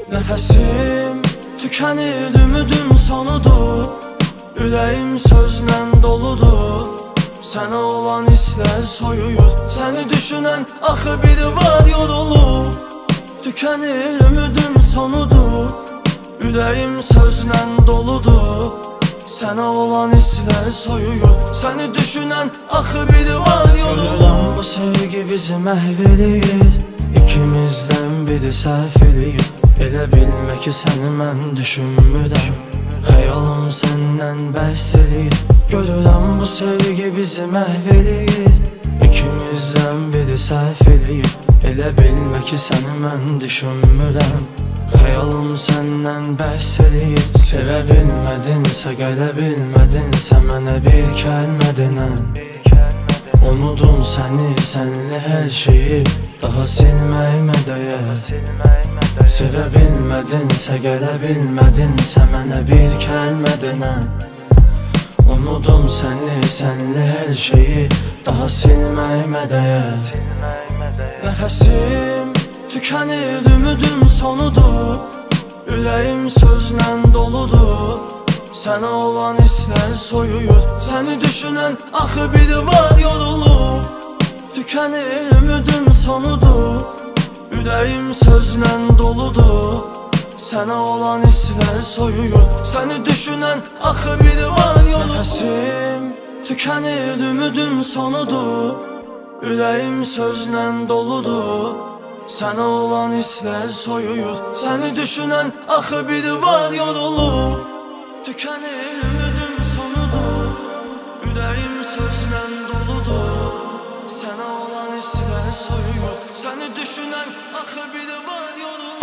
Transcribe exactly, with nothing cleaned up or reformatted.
Nəfəsim tükənir, ümidin sonudur. Ürəyim sözlə doludur. Sənə olan hisslər soyuyur. Səni düşünən axı biri var, yorulur. Tükənir, ümidin sonudur. Ürəyim sözlə doludur. Sənə olan hisslər soyuyur. Səni düşünən axı biri var, yorulur. Görürəm bu sevgi bizi məhv eləyir. İkimizdən biri səhv eləyir. Elə bilmə ki səni mən düşünmürəm. Xəyalım səndən bəhs eləyir. Görürəm bu sevgi bizi məhv eləyir. İkimizdən biri səhv eləyir. Elə bilmə ki səni mən düşünmürəm. Xəyalım səndən bəhs eləyir. Sevə bilmədinsə, gələ bilmədinsə mənə bir kəlmə denən. Unudum səni, sənli hər şeyi daha silməyimə dəyər. Sevə bilmədinsə, gələ bilmədinsə mənə bir kəlmə denən. Unudum səni, sənli hər şeyi daha silməyimə dəyər. Nəfəsim tükənir, ümidin sonudur. Ürəyim sözlə doludur. Sənə olan hisslər soyuyur. Səni düşünən axı biri var, yorulur. Tükənir, ümidin sonudur. Ürəyim sözlə doludur. Sənə olan hisslər soyuyur. Səni düşünən axı biri var, yorulur. Nəfəsim tükənir, ümidin sonudur. Ürəyim sözlə doludur. Sənə olan hisslər soyuyur. Səni düşünən axı biri var, yorulur. Tükənir, ümidin sonudur. Ürəyim sözlə doludur. Sənə olan hisslər soyuyur. Səni düşünən axı biri var, yorulur.